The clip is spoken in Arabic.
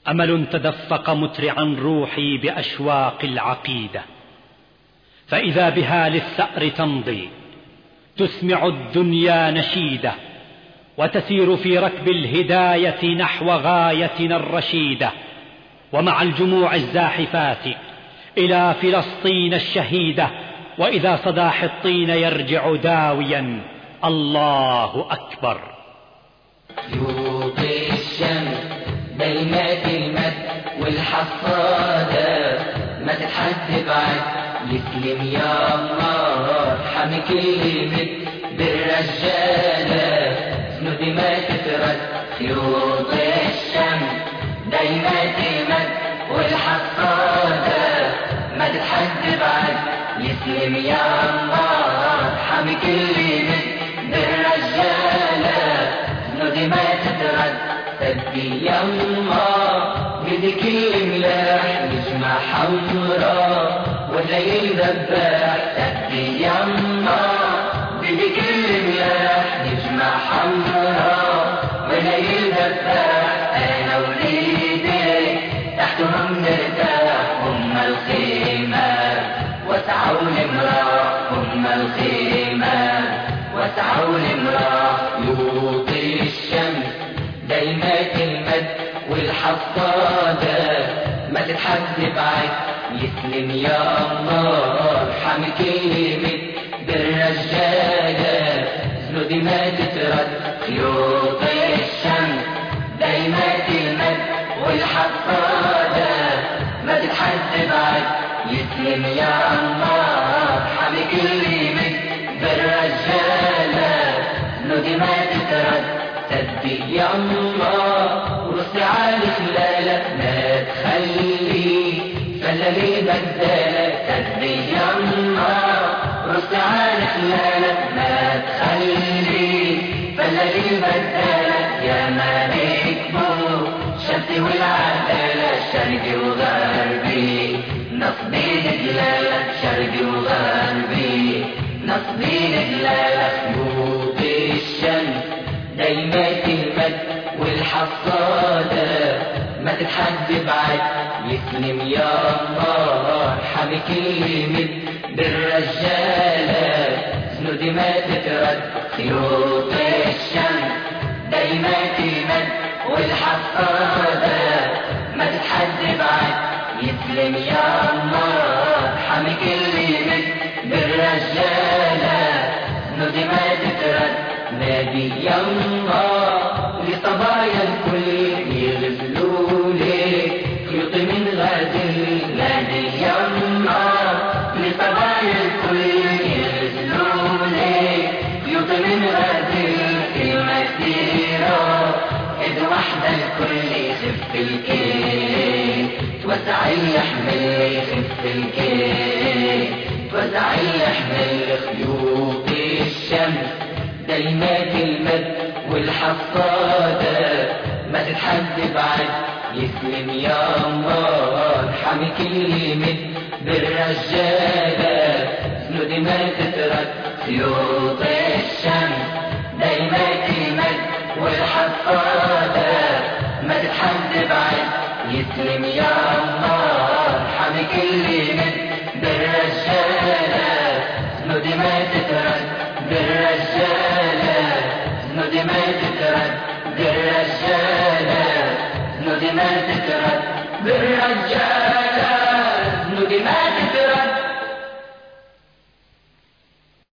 أمل تدفق مترعا روحي بأشواق العقيدة، فإذا بها للثأر تمضي تسمع الدنيا نشيدة، وتسير في ركب الهداية نحو غايتنا الرشيدة، ومع الجموع الزاحفات إلى فلسطين الشهيدة، وإذا صدى حطين يرجع داويا الله أكبر. يوطي الشمس بينات المد والحصادة، ما تتحد بعد يسلم يا الله، ارحم كل مد بالرجالة، زنودي ما تترد. يوطي الشمس بينات المد والحصادة، ما تتحد بعد يسلم يا الله، ارحم كل مد بالرجالة، زنودي ما تترد. سدي يما بدك الملاح نجمة حمراء والليل ذباح، سدي يما بدك الملاح نجمة حمراء والليل ذباح، انا وليدي تحتهم نرتاح، هم الخيمة وسعوا المراح، هم الخيمة وسعوا المراح. يوطي الشمس دايمات المد والحصادة، ما تتحد بعد يسلم يا الله، ارحم كل مد بالرجالة، زنودي ما تترد. يوطي الشمس دايمات المد والحصادة، ما تتحد بعد يسلم يا الله، ارحم كل مد بالرجالة، زنودي ما تترد. سدي يما ورصي على خلالك لا تخلي فللي بدالك، سدي يما ورصي على خلالك لا تخلي فللي بدالك، يا مالك بو شمسي والعدالة، شرقي وغربي نصبي دلالك، شرقي وغربي نصبي دلالك. يوطي الشمس دايمات المد والحصادة، ما تتحد بعد يسلم يا الله، ارحم كل مد بالرجالة، زنودي ما تترد. يوطي الشمس دايمات المد والحصادة، ما تتحد بعد يسلم يا الله، ارحم كل مد بالرجالة، زنودي ما تترد. نادي يما لصبايا الكل يغزلوا لك خيوط من غزل، نادي يما لصبايا الكل يغزلوا لك خيوط من غزل، المسيرة إذ وحدة الكل يخف الكيل، توسع يحمل يخف الكيل، توسع يحمل. خيوط الشمس دايمات المد والحصادة، ما تتحد بعد يسلم يا الله، ارحم كل مد بالرجالة، زنودي ما تترد. خيوط الشمس دايمات المد والحصادة، ما تتحد بعد يسلم يا الله، ارحم كل مد بالرجالة، زنودي ما تترد بالرجالة، زنودي ما تترد بالرجالة، زنودي ما تترد بالرجالة.